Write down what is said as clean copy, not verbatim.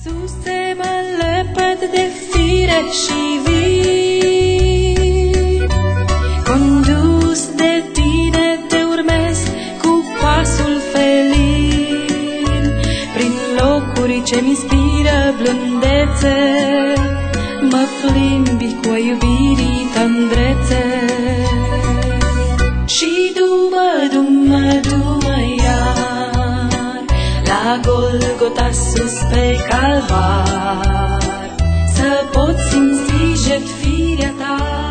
Iisuse, mă lepăd de fire și vin, condus de tine te urmez cu pasul felin, prin locuri ce-mi inspiră blândețe, mă plimbi cu a iubirii tandrețe. Și du-mă iar la Golgota sus pe calvar, să pot simți jertfirea ta.